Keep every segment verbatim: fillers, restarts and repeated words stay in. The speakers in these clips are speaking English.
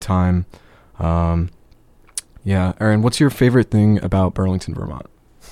time. Um, yeah, Erin, what's your favorite thing about Burlington, Vermont?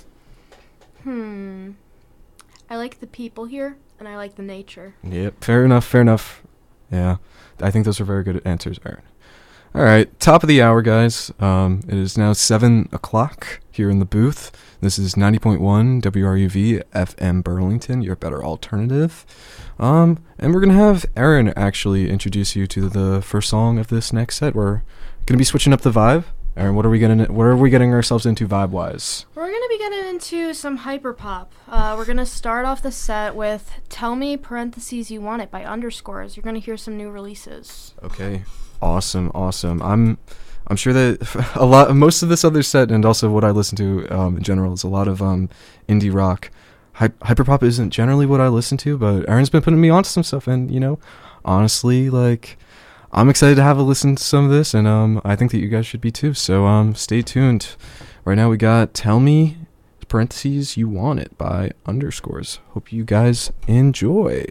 Hmm. I like the people here, and I like the nature. Yep, fair enough, fair enough. Yeah, I think those are very good answers, Erin. All right, top of the hour, guys. Um, it is now seven o'clock here in the booth. This is ninety point one W R U V F M Burlington, your better alternative. Um, and we're going to have Erin actually introduce you to the first song of this next set. We're going to be switching up the vibe. Erin, what are we getting, what are we getting ourselves into vibe-wise? We're going to be getting into some hyperpop. Uh, we're going to start off the set with Tell Me Parentheses You Want It by Underscores. You're going to hear some new releases. Okay. Awesome, awesome. I'm I'm sure that a lot most of this other set and also what I listen to um, in general is a lot of um, indie rock. Hy- hyperpop isn't generally what I listen to, but Erin's been putting me onto some stuff, and you know, honestly, like I'm excited to have a listen to some of this, and um, I think that you guys should be too. So um, stay tuned. Right now we got Tell Me Parentheses You Want It by Underscores. Hope you guys enjoy.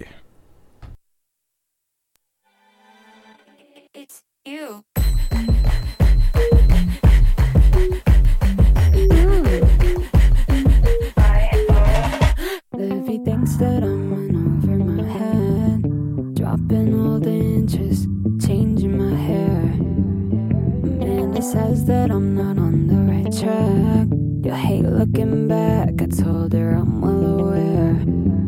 You. Livy thinks that I'm in over my head, dropping all the inches, changing my hair. Amanda says that I'm not on the right track. You hate looking back, I told her I'm well aware.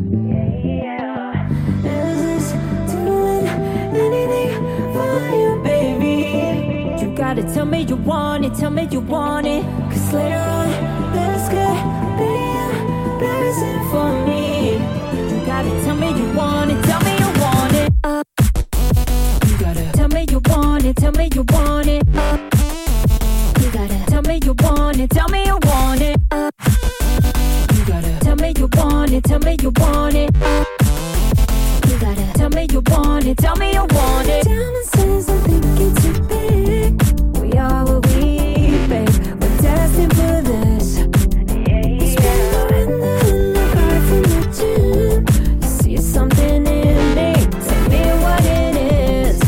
Is this doing anything for you, baby? You gotta tell me you want it, tell me you want it. Cause later on, this could be a blessing for me. You gotta tell me you want it, tell me you want it. Uh, you gotta tell me you want it, tell me you want it. Uh, you gotta tell me you want it, tell me you want it. Uh, you gotta tell me you want it, tell me you want it. Uh, you gotta tell me you want it, tell me you want it. Diamond says I think it's too big. We are what we, babe. We're destined for this. You spend more in the in the car from the gym. You see something in me. Tell me what it is.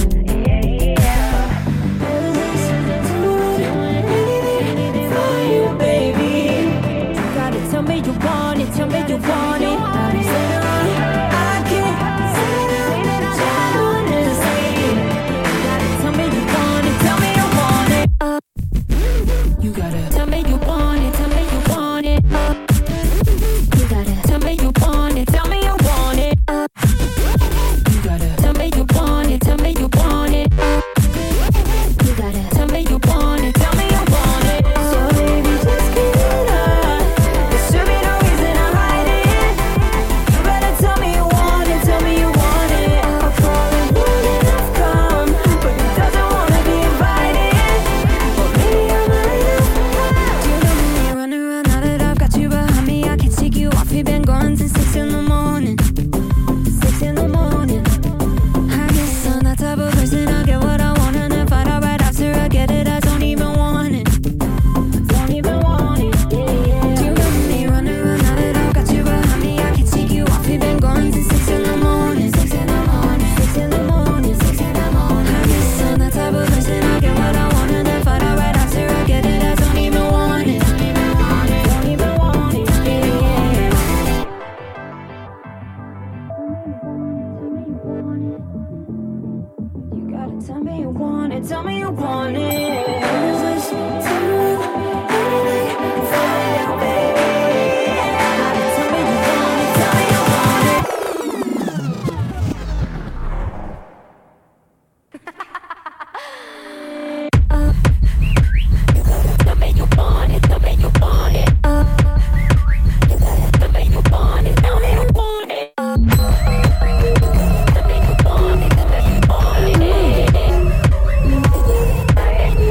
Doing anything for you, baby. You gotta tell me you want it. Tell me you want it. Later on, I can't say that I wanna say. You gotta tell me you want it. Tell me you want it. Uh, you gotta tell me you want it. Tell me you want it. Uh, you gotta tell me you want it. Tell me you want it. Uh, you gotta tell me you want it. Tell me you want it. Uh, you gotta tell me you want it. Tell me you want it. So baby, just give it up. There should be no reason to hide it. You better tell me you want it. Tell me you want it. I'll call it more than I've come, but he doesn't wanna be invited. Well, maybe I'm not enough. You know me running around now that I've got you behind me. I can take you off. You've been gone since six in the morning. Six in the morning. I guess I'm that type of person. I get what I want and then find out right after I get it. I don't even want it. Don't even want it. Yeah, yeah. You know me running around now that I've got you behind me. I can take you off. You've been gone since six in the morning. Six in the morning. Six in the morning. Six in the morning. I guess I'm that type of person. I get what I want and then find out right after I get it. I don't even want it. Don't even want it. Don't even want it. Yeah, yeah. You gotta tell me you want it. Tell me you want it. Is this doing anything for you, baby? You gotta tell me you want it. Tell me you want it. Uh, you gotta tell me you want it. Tell me you want it. Uh, you gotta tell me you want it. Tell me you want it. Uh, tell me you want it. Tell me you want it.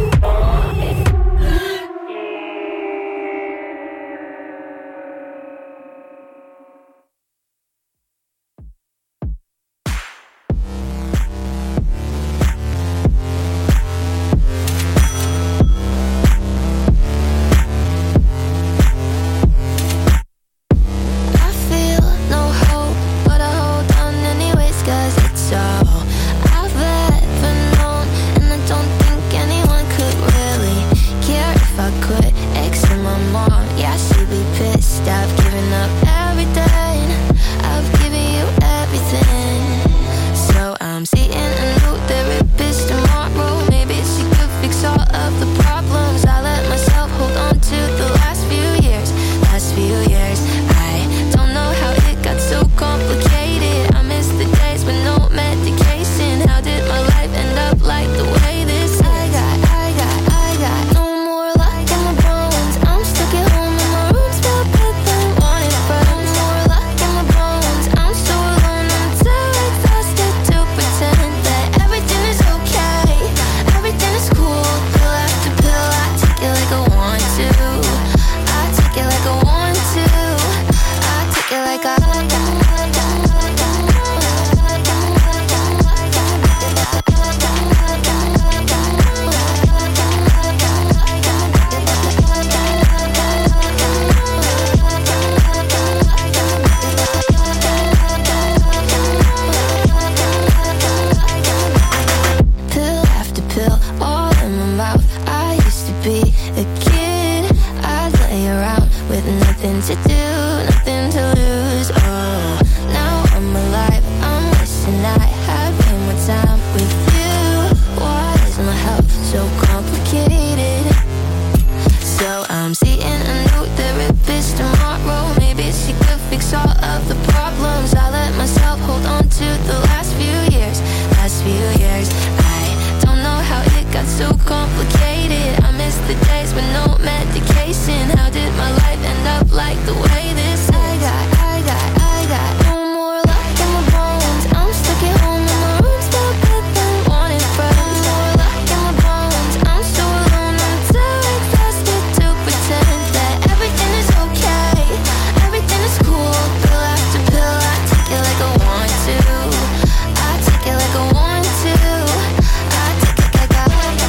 pill all in my mouth. I used to be a kid, I'd lay around with nothing to do, nothing to lose. Oh, now I'm alive, I'm wishing I had way more time with you. Why is my health so complicated? So I'm seeing a new therapist tomorrow. Maybe she could fix all of the problems. I let myself hold on to the last few years, last few years. I don't know how it got so complicated. I miss the days with no medication. How did my life end up like the way this is? I got, I got, I got no more luck in my bones. I'm stuck at home in my room, still getting wanted friends. No more luck in my bones. I'm so alone, I'm too exhausted to pretend that everything is okay, everything is cool. Pill after pill, I take it like I want to. I take it like I want to. I take it like I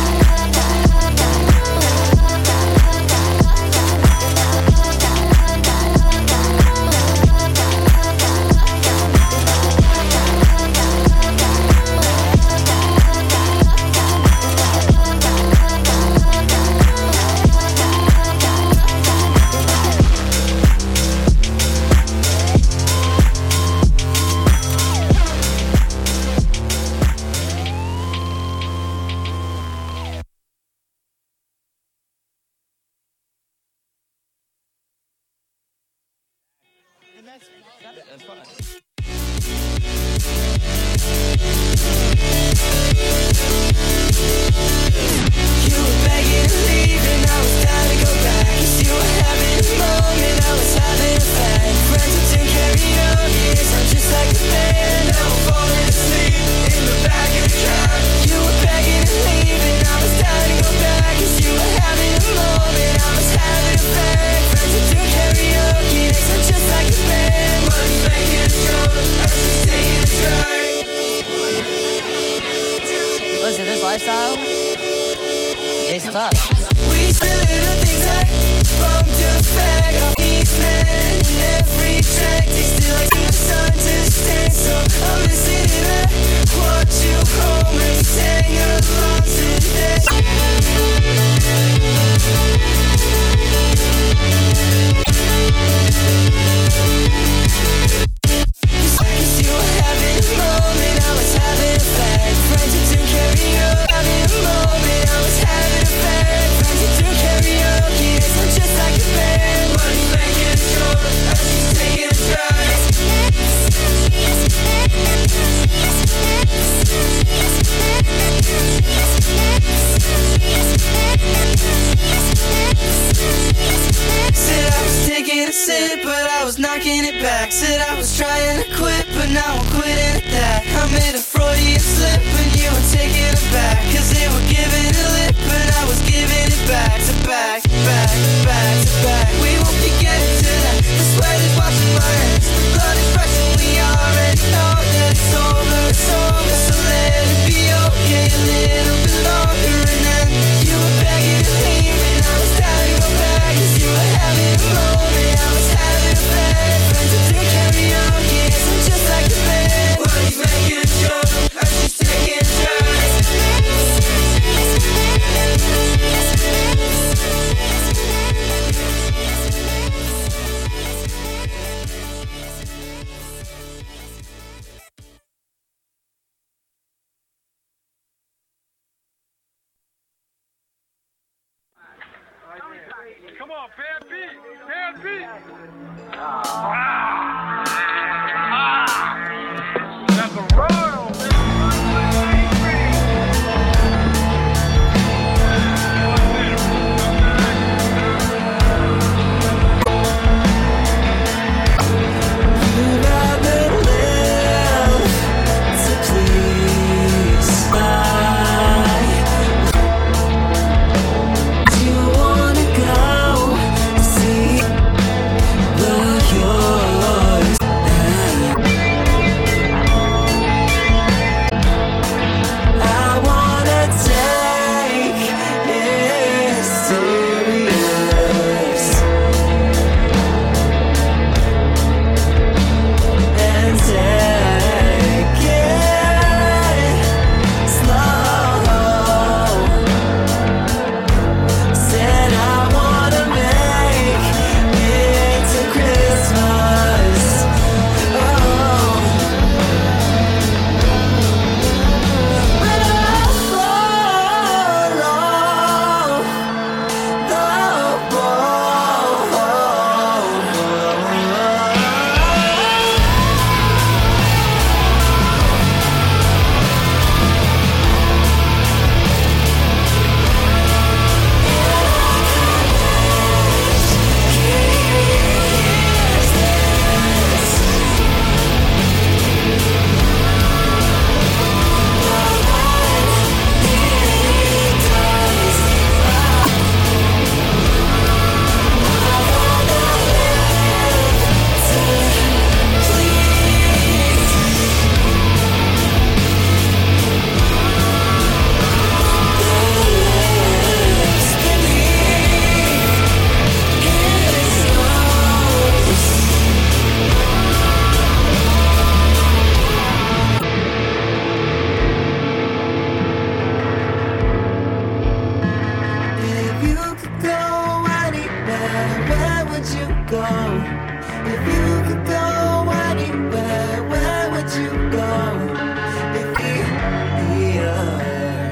lifestyle, it's tough. We spend little things like from the fag of each man. Every track takes still like the sun to stand. So I'm listening to watch you home and sing along to this. Cause you were having a moment, I was having a fag. Friends who do karaoke, having a moment, I was having a fag. Friends who do karaoke, they sound just like a band. Money's making a show, as she's taking a drive. Said I was taking a sip, but I was knocking it back. Said I was trying to quit, but now I'm quitting at that. I made a Freudian slip, and you were taking it back. Cause they were giving it lip, and I was giving it back to back, back, back to back. We won't be getting to that. The sweat is washing my hands, the blood is fresh, and we already know that it's over, it's over. So let it be okay a little bit longer. And then you were begging to leave, and I was down to go back. Cause you were having a moment, I was having a bad. Friends who do karaoke, so just like a band. Money's making a joke, as she's taking a drive. Come on, bad beat, bad beat. Ah. Ah. That's a royal. You're go? If you could go anywhere, where would you go? If we here.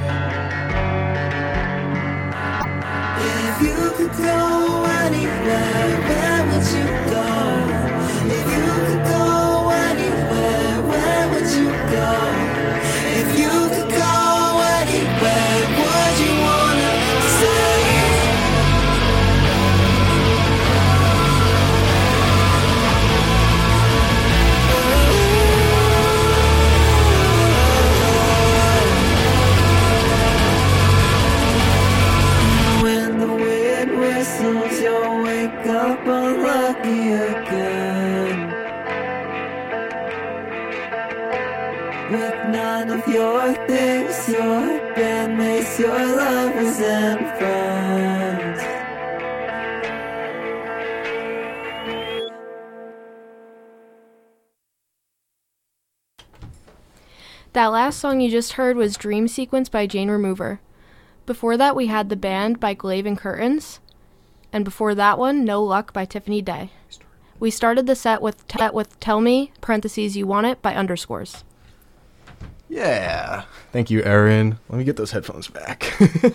If you could go anywhere, where would you go? If you could go anywhere, where would you go? If you could go anywhere, would you wanna stay? When the wind whistles, you'll wake up unlucky again, with none of your things, your bandmates, your lovers and friends. That last song you just heard was Dream Sequence by Jane Remover. Before that, we had The Band by Glaive and Curtains. And before that one, No Luck by Tiffany Day. We started the set with, te- with Tell Me, parentheses, You Want It by Underscores. Yeah. Thank you, Aaron. Let me get those headphones back.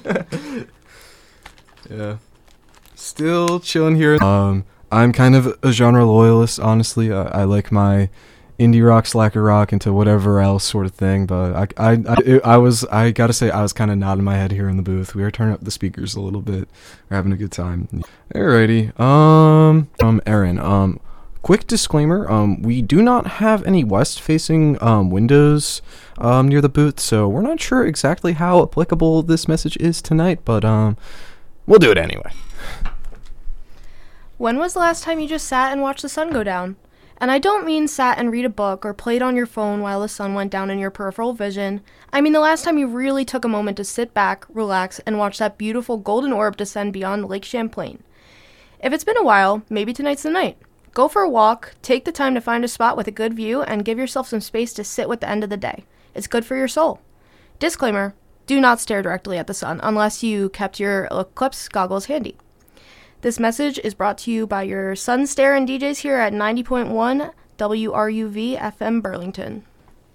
Yeah. Still chilling here. Um, I'm kind of a genre loyalist, honestly. I, I like my indie rock, slacker rock, into whatever else sort of thing. But I, I, I, it, I was, I gotta say, I was kind of nodding my head here in the booth. We were turning up the speakers a little bit. We're having a good time. Alrighty. Um, um, Aaron. Um, quick disclaimer. Um, we do not have any west-facing um windows um near the booth, so we're not sure exactly how applicable this message is tonight. But um, we'll do it anyway. When was the last time you just sat and watched the sun go down? And I don't mean sat and read a book or played on your phone while the sun went down in your peripheral vision. I mean the last time you really took a moment to sit back, relax, and watch that beautiful golden orb descend beyond Lake Champlain. If it's been a while, maybe tonight's the night. Go for a walk, take the time to find a spot with a good view, and give yourself some space to sit with the end of the day. It's good for your soul. Disclaimer, do not stare directly at the sun unless you kept your eclipse goggles handy. This message is brought to you by your Sun Stare and D Js here at ninety point one W R U V F M Burlington.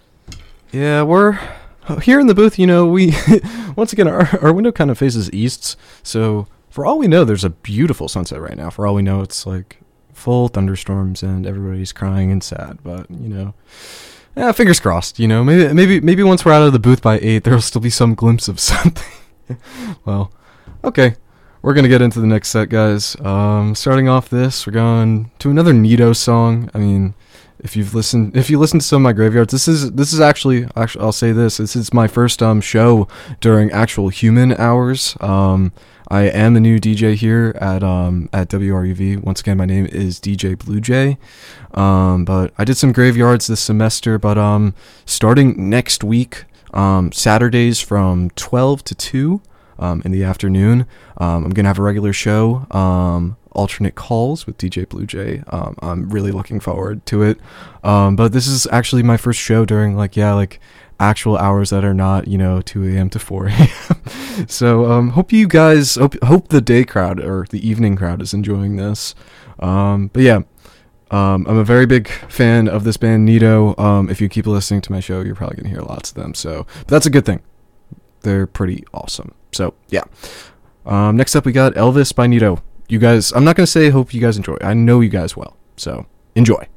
Yeah, we're here in the booth. You know, we once again our our window kind of faces east, so for all we know, there's a beautiful sunset right now. For all we know, it's like full thunderstorms and everybody's crying and sad. But you know, yeah, fingers crossed. You know, maybe maybe maybe once we're out of the booth by eight, there'll still be some glimpse of something. Well, okay. We're going to get into the next set, guys. Um, starting off this, we're going to another Nito song. I mean, if you've listened, if you listen to some of my graveyards, this is, this is actually, actually, I'll say this, this is my first, um, show during actual human hours. Um, I am the new D J here at, um, at W R U V. Once again, my name is D J Blue Jay. Um, but I did some graveyards this semester, but, um, starting next week, um, Saturdays from twelve to two, Um, in the afternoon, um, I'm gonna have a regular show, um, alternate calls with D J Blue Jay. Um, I'm really looking forward to it. Um, but this is actually my first show during like yeah like actual hours that are not you know two a.m. to four a.m. So um, hope you guys hope hope the day crowd or the evening crowd is enjoying this. Um, but yeah. Um, I'm a very big fan of this band Nito. Um, if you keep listening to my show, you're probably gonna hear lots of them. So but that's a good thing. They're pretty awesome. So, yeah. Um, next up, we got Elvis by Nito. You guys, I'm not going to say hope you guys enjoy. I know you guys will. So, enjoy.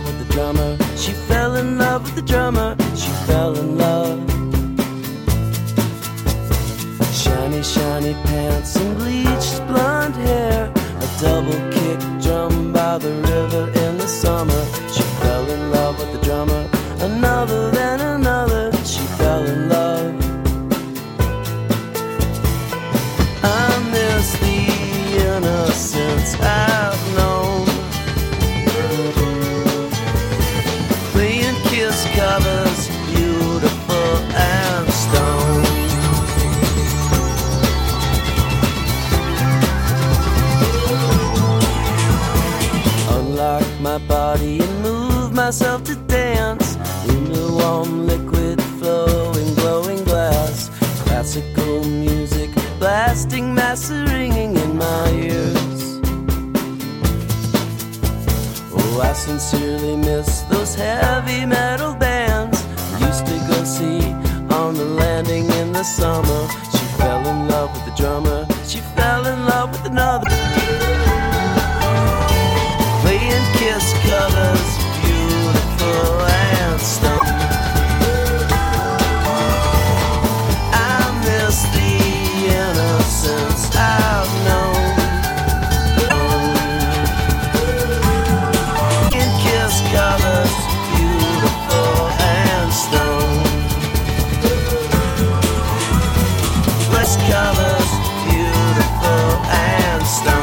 love with the drummer. She fell in love with the drummer. She fell in love. Shiny, shiny pants and bleached blonde hair. A double kick drum by the river in the summer. She fell in love with the drummer. Another, then another. She fell in love. I miss the innocence I've known. Playing Kiss covers, beautiful and stone. Unlock my body and move myself to dance in the warm liquid flowing glowing glass. Classical music blasting, mass ringing in my ears. Oh, I sincerely miss those heavy metal bands I used to go see on the landing in the summer. She fell in love with the drummer. She fell in love with another. Playing Kiss covers, beautiful and stone. I miss the innocence I've known. In Kiss covers, beautiful and stone. Kiss covers, beautiful and stone.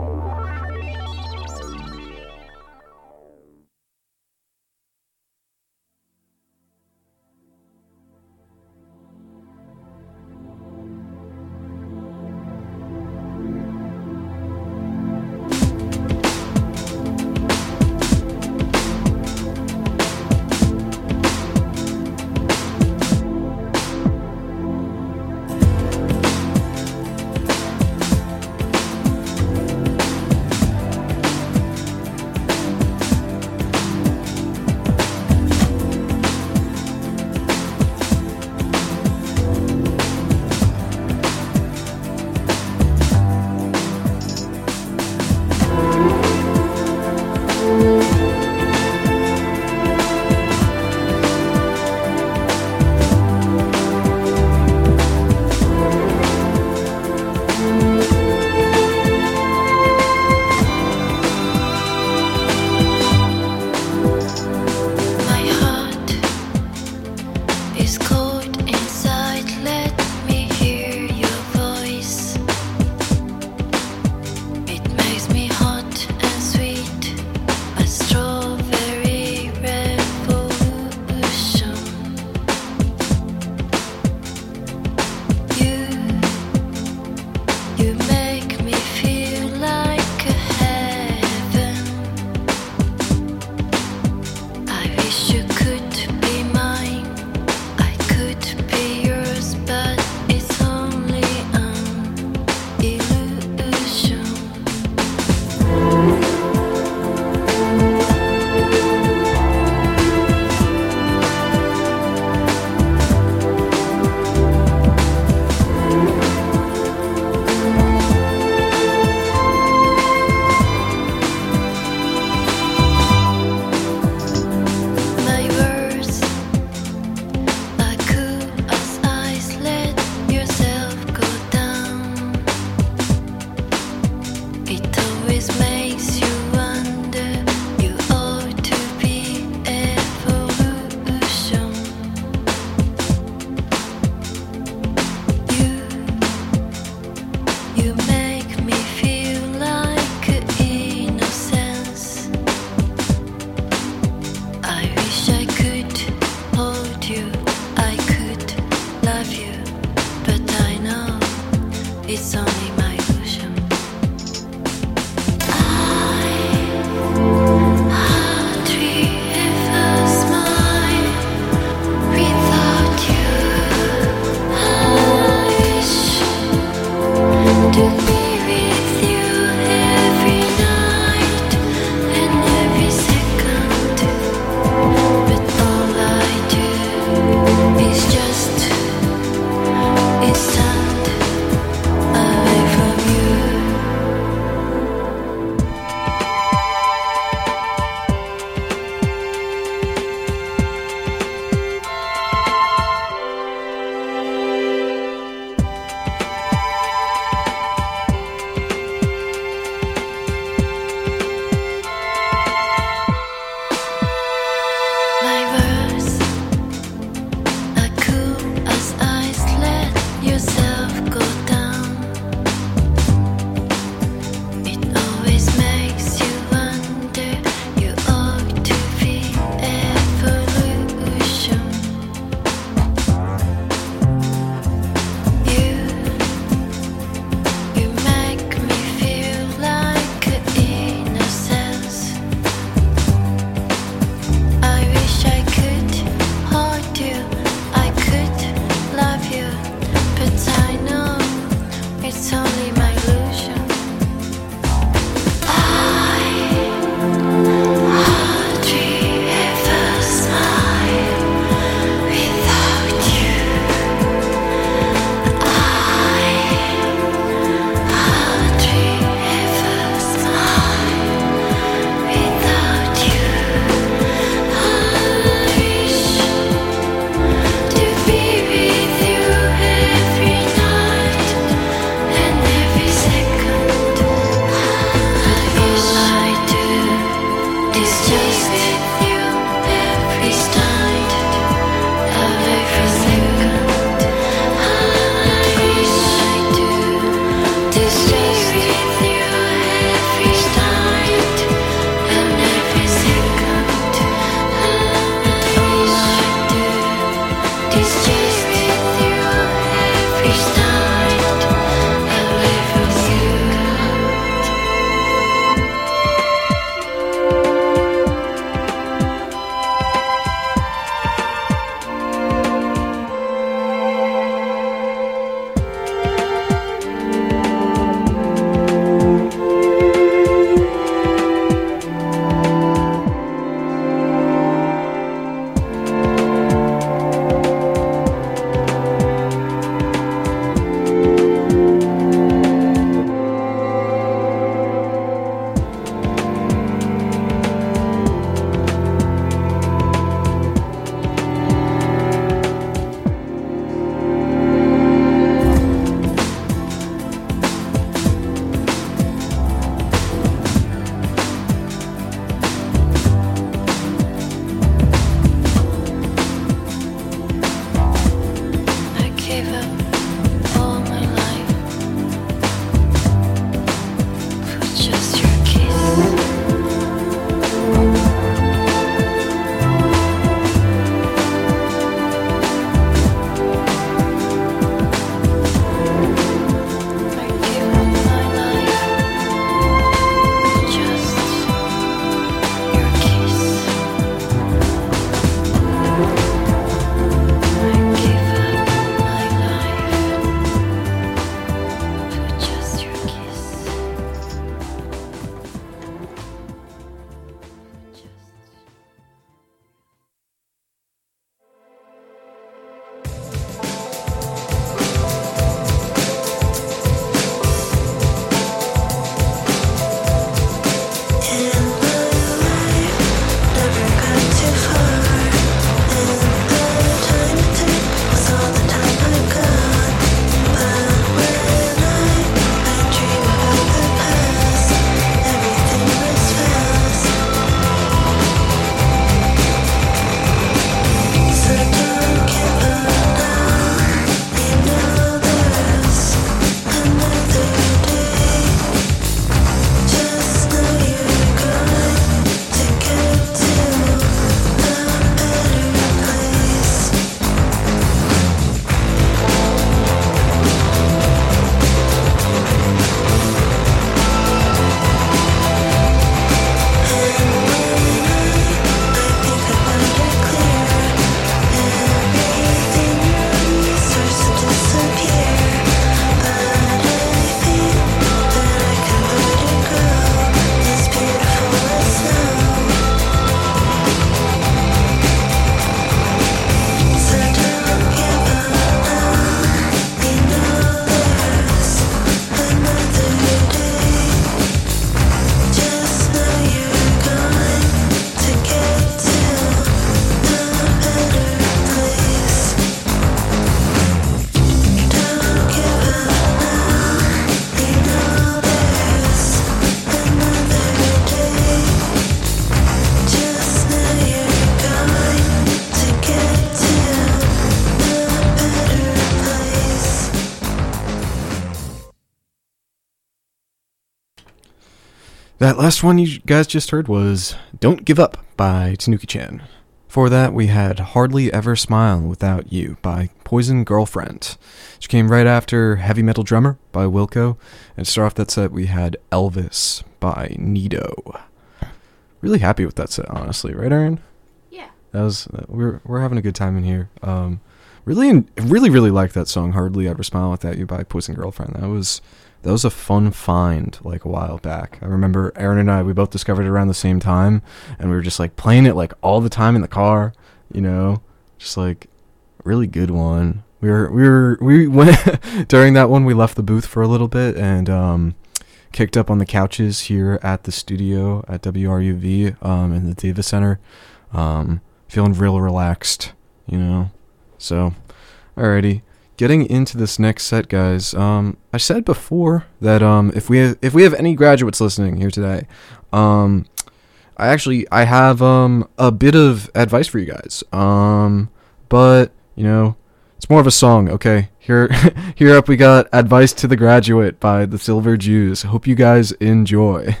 That last one you guys just heard was Don't Give Up by Tanuki-chan. For that, we had Hardly Ever Smile Without You by Poison Girlfriend, which came right after Heavy Metal Drummer by Wilco. And to start off that set, we had Elvis by Nido. Really happy with that set, honestly. Right, Aaron? Yeah. That was uh, we're we're having a good time in here. Um, really, really, really like that song "Hardly Ever Smile Without You" by Poison Girlfriend. That was that was a fun find, like a while back. I remember Aaron and I we both discovered it around the same time, and we were just like playing it like all the time in the car. You know, just like really good one. We were we were we went during that one. We left the booth for a little bit and um, kicked up on the couches here at the studio at W R U V um, in the Davis Center. Um, feeling real relaxed, you know. So, alrighty, getting into this next set, guys. Um, I said before that um, if we have, if we have any graduates listening here today, um, I actually I have um a bit of advice for you guys. Um, but you know, it's more of a song. Okay, here here up we got "Advice to the Graduate" by the Silver Jews. Hope you guys enjoy.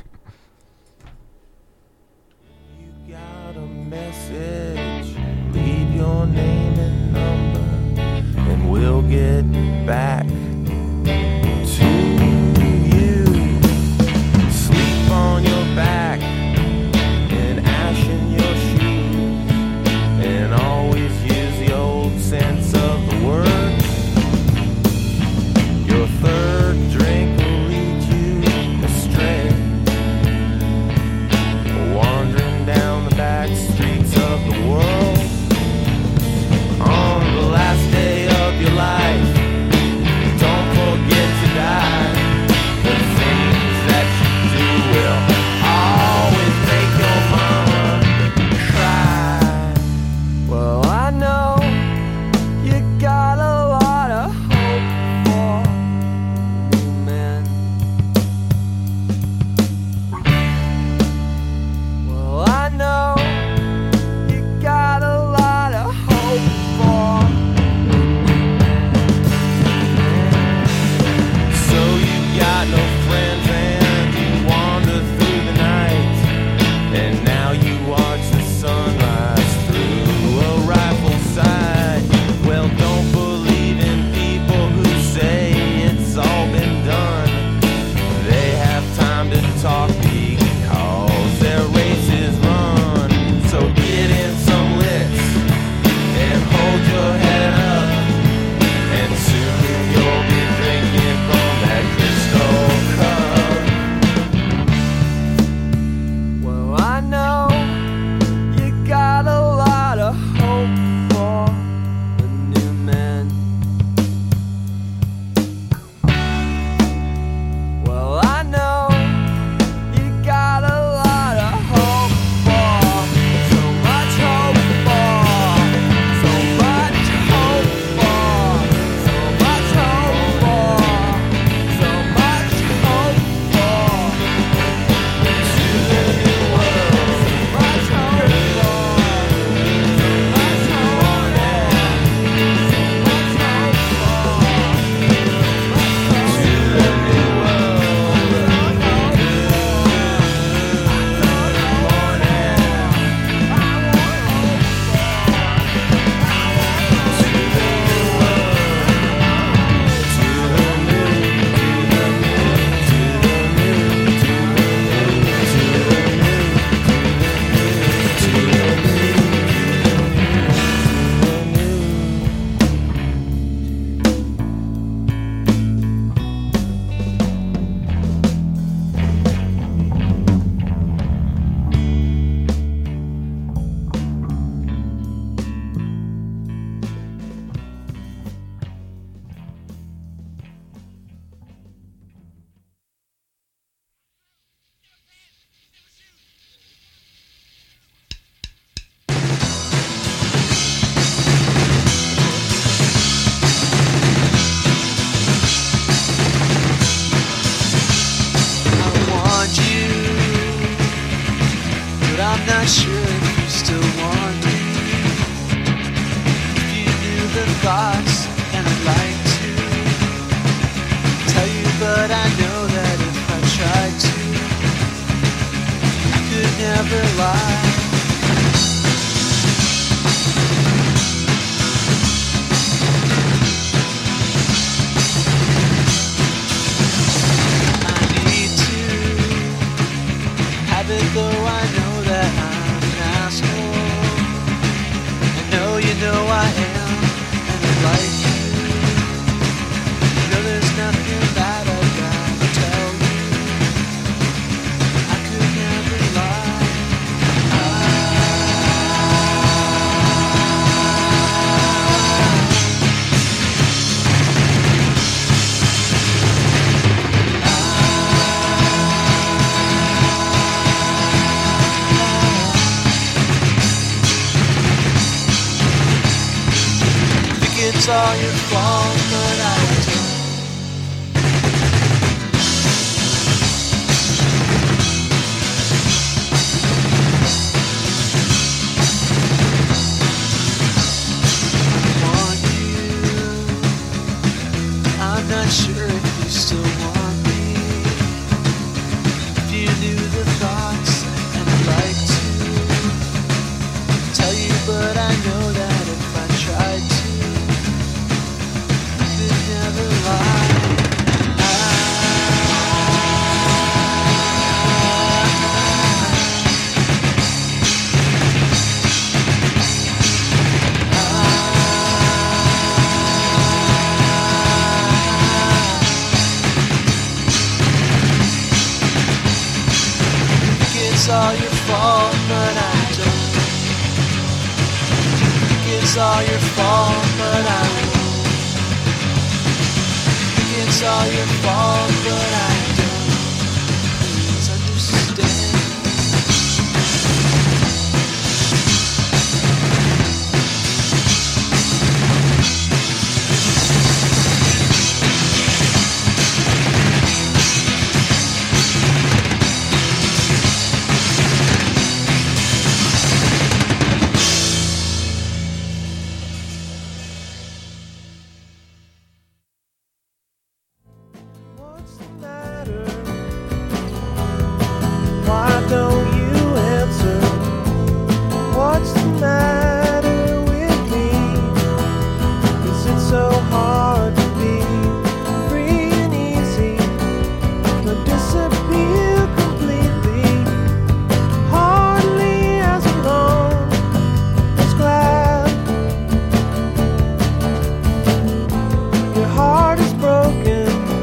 Your name and number, and we'll get back to you. Sleep on your back and ash in your shoes, and always use the old sense of the word. Your third drink will lead you astray, wandering down the back streets of the world. it's all your fault, but I don't. Want you. I'm not sure if you still want me. If you knew the thoughts, and I'd like to tell you, but I know that if I tried to, I could never lie. It's all your fault, but I don't. It's all your fault, but I won't. It's all your fault, but I don't. Please understand. What's the matter? Why don't you answer? What's the matter with me? Is it so hard to be free and easy, but disappear completely? Hardly as alone as glad. Your heart is broken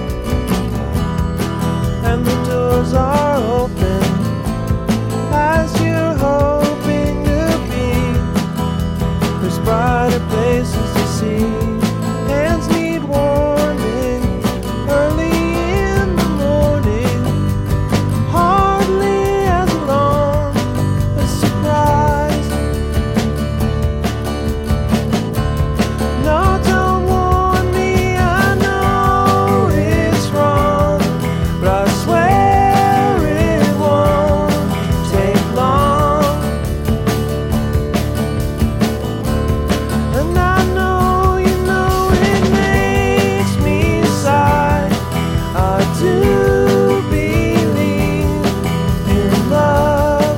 and the doors are open as you're hoping to be. There's brighter places to see. Hands need warming early in the morning. Hardly as long as surprise. No, don't warn me, I know it's wrong, but I swear it won't take long. And I know you know it makes me sigh. I do believe in love.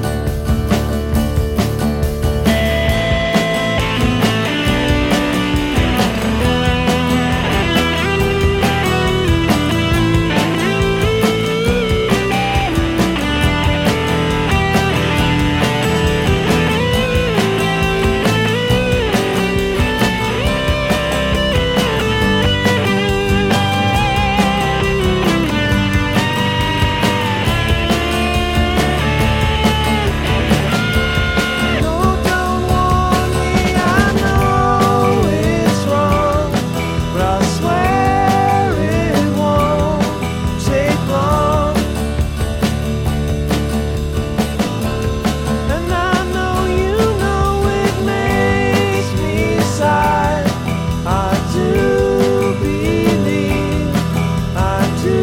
No, don't warn me, I know it's wrong, but I swear it won't take long. And I know you know it makes me sigh. I do believe, I do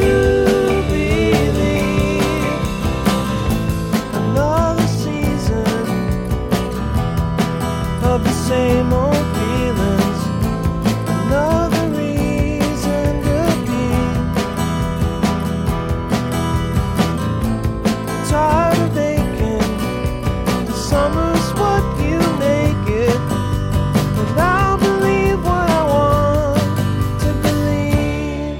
believe. Another season of the same old feelings. Another reason to be tired of aching. The summer's what you make it, and I'll believe what I want to believe.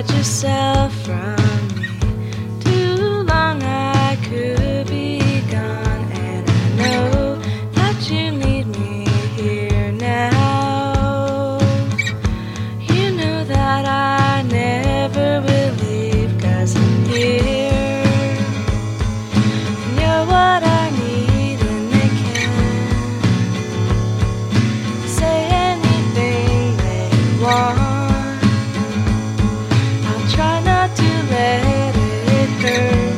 hide yourself from me. Too long I could be gone, and I know that you need me here now. You know that I never will leave, 'cause I'm here. And you're what I need, and they can say anything they want. I'll try not to let it hurt,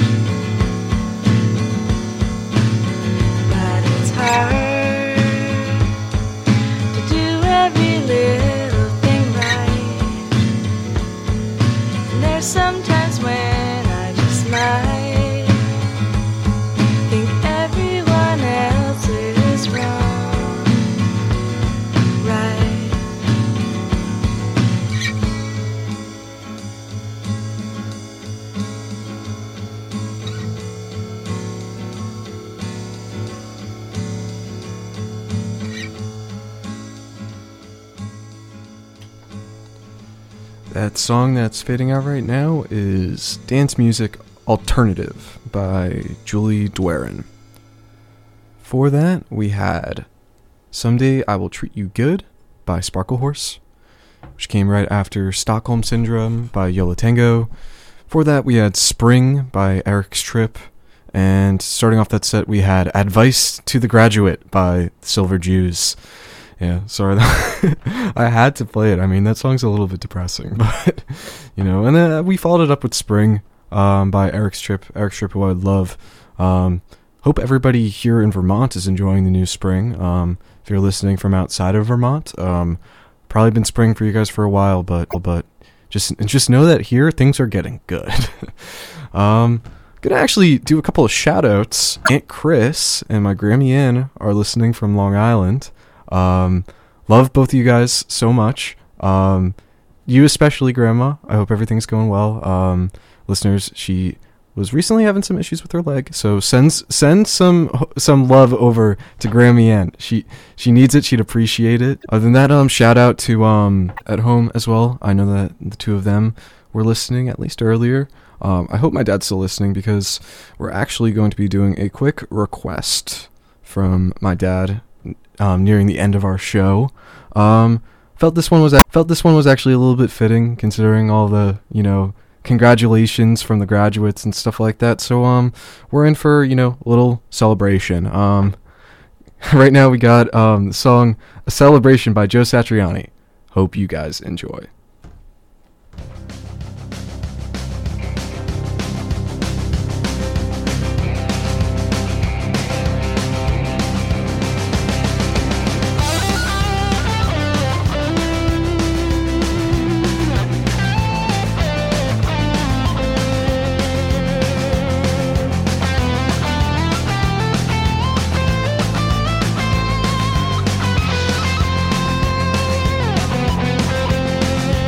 but it's hard to do every little thing right. And there's sometimes when I just might think everyone else is wrong, right? That song that's fading out right now is Dance Music Alternative by Julie Dweren. For that, we had Someday I Will Treat You Good by Sparkle Horse, which came right after Stockholm Syndrome by Yo La Tengo. For that, we had Spring by Eric Tripp. And starting off that set, we had Advice to the Graduate by Silver Jews. Yeah, sorry. I had to play it. I mean, that song's a little bit depressing, but, you know. And then we followed it up with Spring um, by Eric Tripp. Eric Tripp, who I love. Um, hope everybody here in Vermont is enjoying the new spring. Um, if you're listening from outside of Vermont, um, probably been spring for you guys for a while, but but just just know that here things are getting good. um, gonna actually do a couple of shout outs. Aunt Chris and my Grammy Ann are listening from Long Island. Um, love both of you guys so much. Um, you especially, Grandma. I hope everything's going well. Um, listeners, she was recently having some issues with her leg, so send send some some love over to Grammy Ann. She she needs it. She'd appreciate it. Other than that, um, shout out to um at home as well. I know that the two of them were listening at least earlier. Um, I hope my dad's still listening, because we're actually going to be doing a quick request from my dad. Um, nearing the end of our show, um, felt this one was felt this one was actually a little bit fitting, considering all the you know congratulations from the graduates and stuff like that. So um, we're in for you know a little celebration. Um, right now we got um the song "A Celebration" by Joe Satriani. Hope you guys enjoy. Thank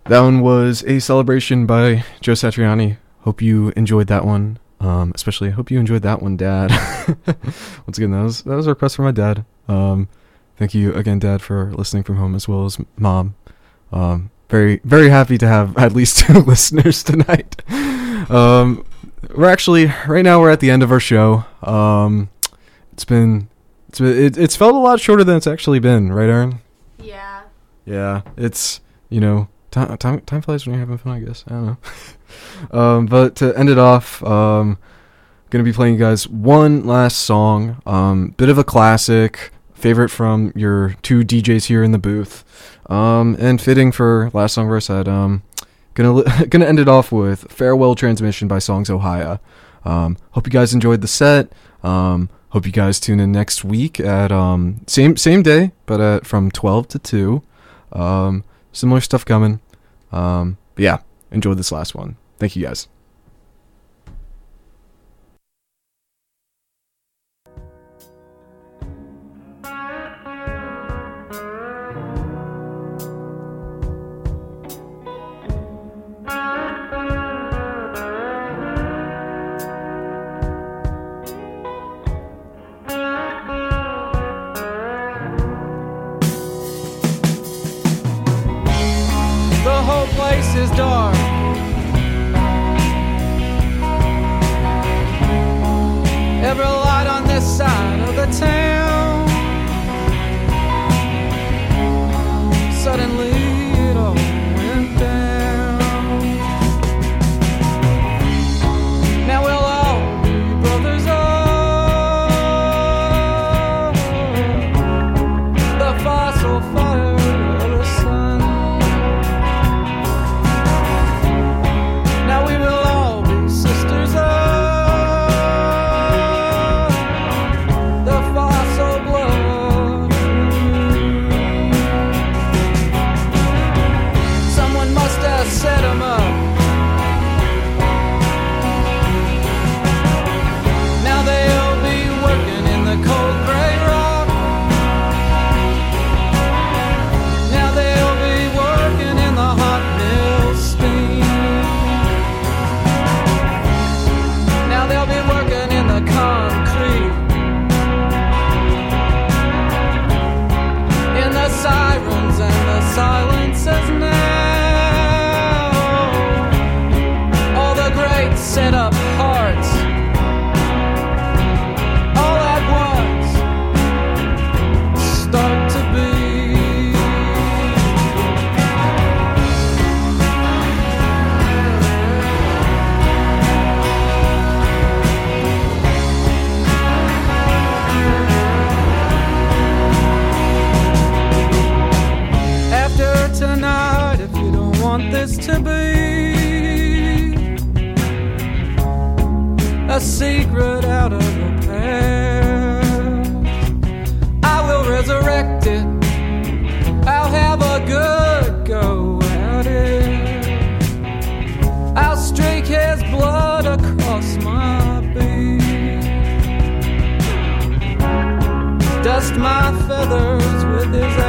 that one was A Celebration by Joe Satriani. Hope you enjoyed that one. Um, especially, I hope you enjoyed that one, Dad. Once again, that was, that was a request from my dad. Um, thank you again, Dad, for listening from home as well as Mom. Um, very, very happy to have at least two listeners tonight. Um, we're actually, right now we're at the end of our show. Um, it's been, it's been, it, it's felt a lot shorter than it's actually been, right, Aaron? Yeah. Yeah, it's, you know, time, time, time flies when you're having fun, I guess. I don't know. um, but to end it off, um, going to be playing you guys one last song. Um, bit of a classic, favorite from your two D Js here in the booth. Um, and fitting for last song verse said, um, gonna, li- gonna end it off with Farewell Transmission by Songs Ohio. Um, hope you guys enjoyed the set. Um, hope you guys tune in next week at, um, same, same day, but at, from twelve to two. Um, similar stuff coming. Um, but yeah, enjoy this last one. Thank you guys. The whole place is dark. Every light on this side of the town, suddenly it all went down. Now we'll all be brothers of the fossil fire of the sun. Now we will all be sisters of the fossil blood. Someone must have set 'em up. Now they'll be working in the cold gray rock. Now they'll be working in the hot mill steam. Now they'll be working in the concrete, in the sirens and the silences now. All the great set up hearts, all at once, start to beat. After tonight, if you don't want this to be a secret out of the past, I will resurrect it. I'll have a good go at it. I'll streak his blood across my beat, dust my feathers with his